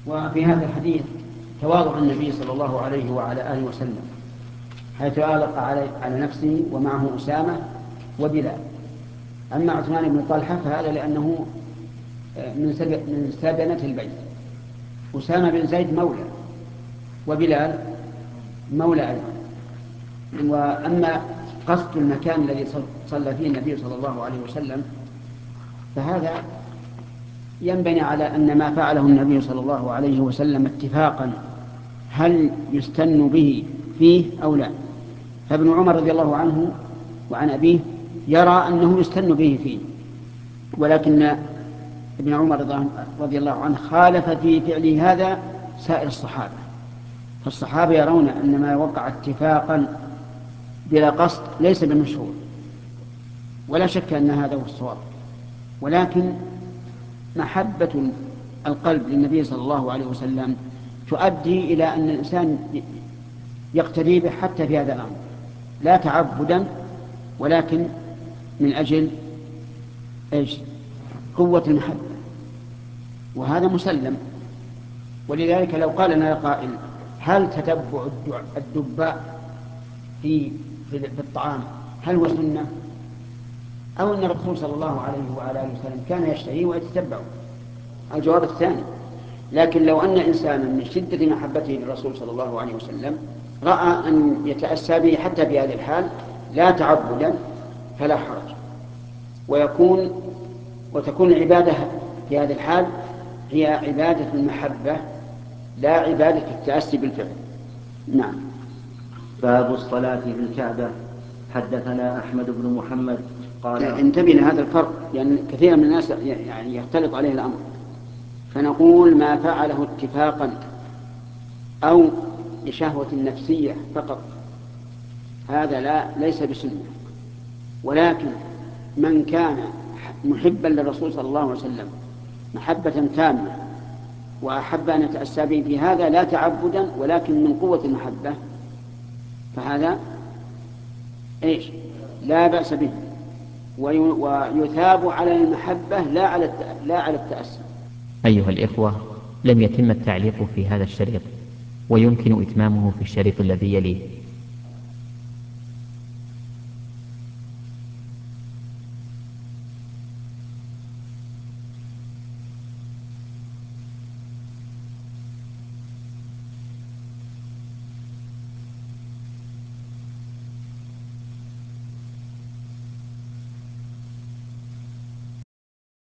وفي هذا الحديث تواضع النبي صلى الله عليه وعلى آله وسلم، حيث أغلق على نفسه ومعه أسامة وبلال. أما عثمان بن طلحة فهذا لأنه من سدنة البيت. أسامة بن زيد مولى، وبلال مولى أيضا. وأما قصد المكان الذي صلى فيه النبي صلى الله عليه وسلم فهذا ينبني على أن ما فعله النبي صلى الله عليه وسلم اتفاقا هل يستن به فيه أو لا. فابن عمر رضي الله عنه وعن أبيه يرى أنه يستن به فيه، ولكن ابن عمر رضي الله عنه خالف في فعله هذا سائر الصحابة. فالصحابة يرون أن ما وقع اتفاقا بلا قصد ليس بمشهور، ولا شك أن هذا هو الصواب. ولكن محبة القلب للنبي صلى الله عليه وسلم تؤدي إلى أن الإنسان يقتدي به حتى في هذا الأمر، لا تعبدا ولكن من أجل قوة المحبة، وهذا مسلم. ولذلك لو قال لنا قائل هل تتبع الدباء في الطعام هل هو سنة، أو أن الرسول صلى الله عليه وعلى آله وسلم كان يشتهيه ويتتبعه؟ الجواب الثاني. لكن لو أن إنسانا من شدة محبته للرسول صلى الله عليه وسلم رأى أن يتأسى به حتى في هذه الحال لا تعبدا فلا حرج، وتكون العبادة في هذه الحال هي عبادة المحبة لا عبادة التأسي بالفعل. نعم. باب الصلاة في الكعبة. حدثنا أحمد بن محمد قال انتبه لهذا الفرق، لأن كثير من الناس يعني يختلط عليه الأمر. فنقول ما فعله اتفاقا أو لشهوة نفسية فقط هذا ليس بسنة، ولكن من كان محبا للرسول صلى الله عليه وسلم محبة تامة وأحب أن يتأسى به في هذا لا تعبدا ولكن من قوة المحبة فهذا لا بأس به، ويثاب على المحبة لا على التأسي. أيها الإخوة، لم يتم التعليق في هذا الشريط، ويمكن إتمامه في الشريط الذي يليه.